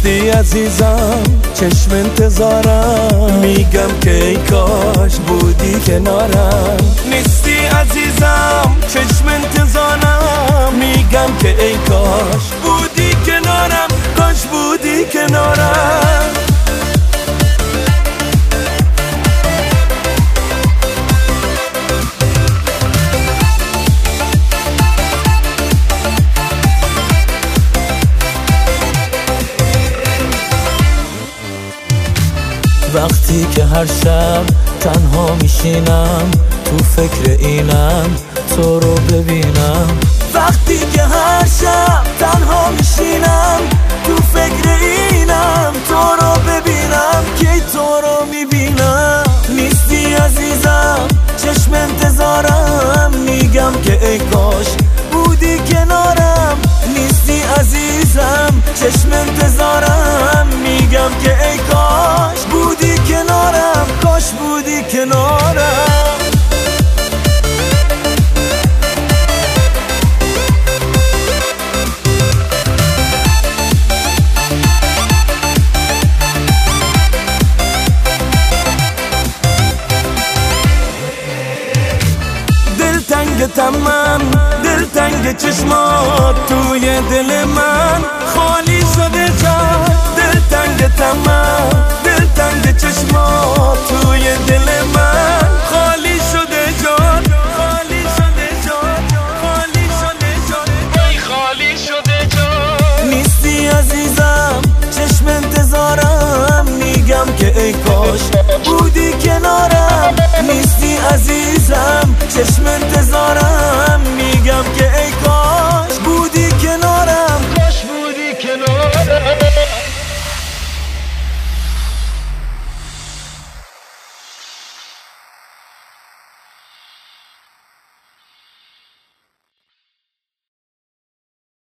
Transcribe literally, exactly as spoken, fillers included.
نیستی عزیزم چشم انتظارم، میگم که ای کاش بودی کنارم. نیستی عزیزم چشم انتظارم، میگم که ای کاش بودی کنارم، کاش بودی کنارم. وقتی که هر شب تنها میشینم تو فکر اینم تو رو ببینم، وقتی که هر شب تنها میشینم تو فکر اینم تو رو ببینم، کی تو رو میبینم. نیستی عزیزم چشم انتظارم، میگم که ای کاش بودی کنارم. نیستی عزیزم چشم انتظارم، میگم که ای کاش بودی کنارم، کاش بودی کنارم. دلتنگ من، دلتنگ چشمات توی دل من خالی شده جا. دلتنگ من، دلتنگ چشمات توی دل من خالی شده جا، خالی شده جا، خالی شده جا، ای خالی شده جا. نیستی عزیزم چشم انتظارم، میگم که ای کاش بودی کنارم. نیستی عزیزم چشم انتظارم، میگم که